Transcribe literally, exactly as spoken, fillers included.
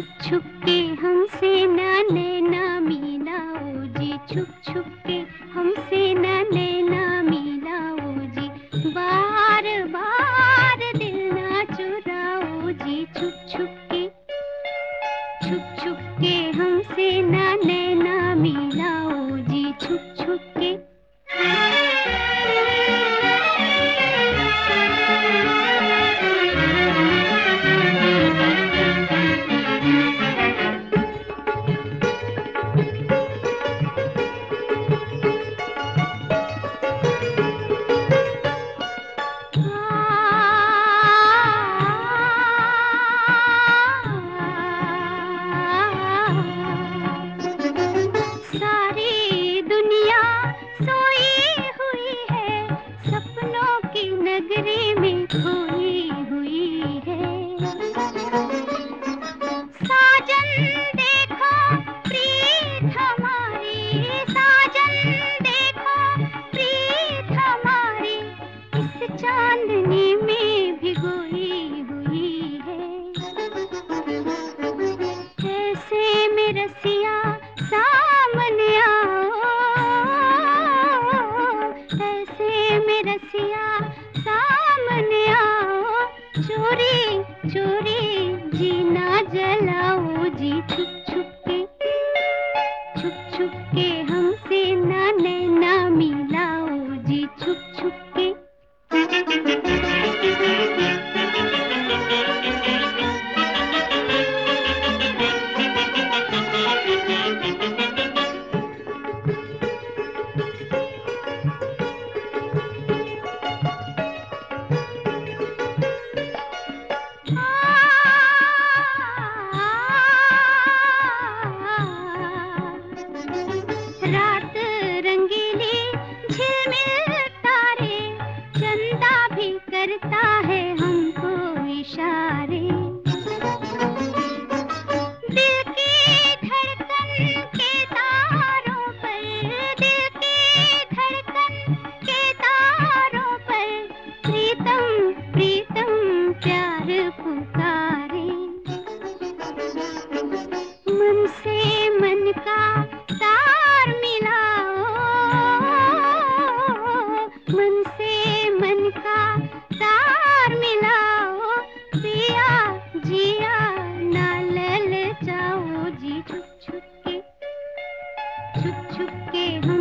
छुप छुप के हमसे ना नैना मिलाओ जी, छुप छुप के हमसे ना नैना मिलाओ जी, बार बार दिल ना चुराओ जी, छुप छुप के छुप छुप के हमसे ना नैना मिलाओ जी, छुप छुप के। सारी दुनिया सोई हुई है, सपनों की नगरी में खोई हुई है। साजन देखो प्रीत हमारी, साजन देखो प्रीत हमारी, इस चांदनी में भिगोई हुई है। ऐसे में रसिया सामने आओ, ऐसे में रसिया सामने आओ, चोरी चोरी जीना जलाओ जी, छुप छुप के छुप छुप के हमसे ना नैना मिलाओ जी, छुप छुप के। रात रंगीली झिलमिल तारे, चंदा भी करता है हमको इशारे। दिल की धड़कन के तारों पर, दिल की धड़कन के तारों पर, प्रीतम प्रीतम प्यार पुकारे। मन से मन का तार मिलाओ, मन से मन का तार मिलाओ, पिया जिया ना ललचाओ जी, छुप छुप के छुप छुप के हम